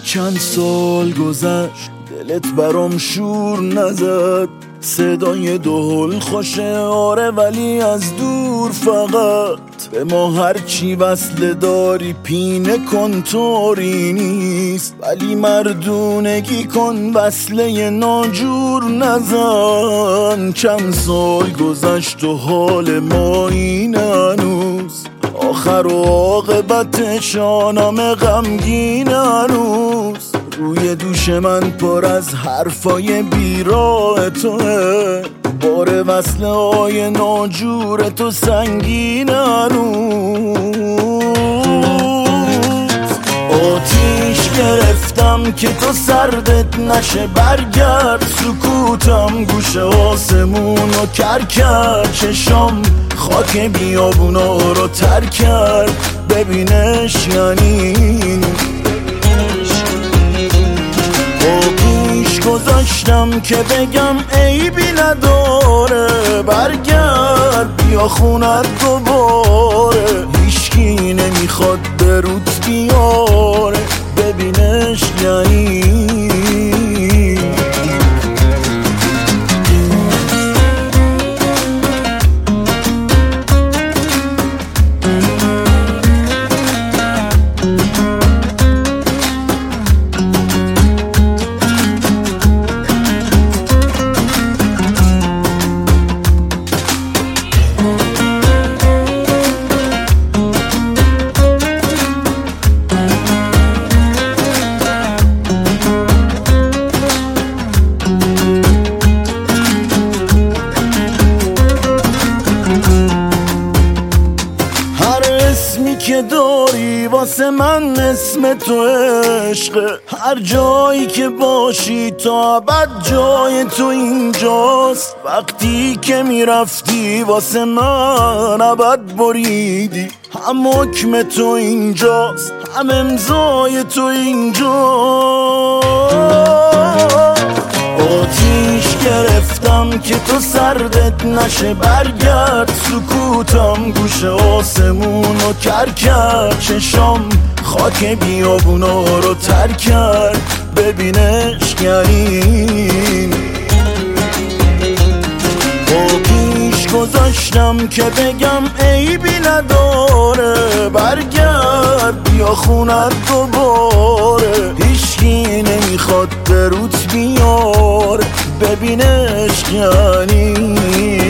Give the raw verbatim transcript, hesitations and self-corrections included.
چند سال گذشت دلت برام شور نزد، صدای دهل خوشه آره ولی از دور فقط. به ما هرچی وصله داری پینه کن طوری نیست، ولی مردونگی کن وصله ناجور نزن. چند سال گذشت و حال ما این هنوز، آخر و عاقبت شانم غمگین هنوز. روی دوش من پر از حرفای بیراه توه، بار وصله های ناجور تو سنگین هنوز. آتیش گرفتم که تو سردت نشه، برگرد سکوتم گوش آسمون رو کر کرد. چشام خاک بیابونا رو تر کرد، ببینش یعنی گذاشتم که بگم عیبی نداره، برگرد بیا خونت دوباره. هیچکی نمیخواد به روت بیاره، ببینش یعنی که داری واسه من اسم تو عشقه. هر جایی که باشی تا ابد جای تو اینجاست. وقتی که میرفتی واسه من ابد بریدی، هم حکم تو اینجاست هم امضای تو اینجاست. آتیش گرفتم که تو سردت نشه، برگرد سکوتم گوش آسمون رو کر کرد. چشام خاک بیابونا رو تر کرد، ببینش گرین. با پیش گذاشتم که بگم عیبی نداره، برگرد بیا خونت دوباره. هیچکی نمیخواد به روت بیاره، ببینش یعنی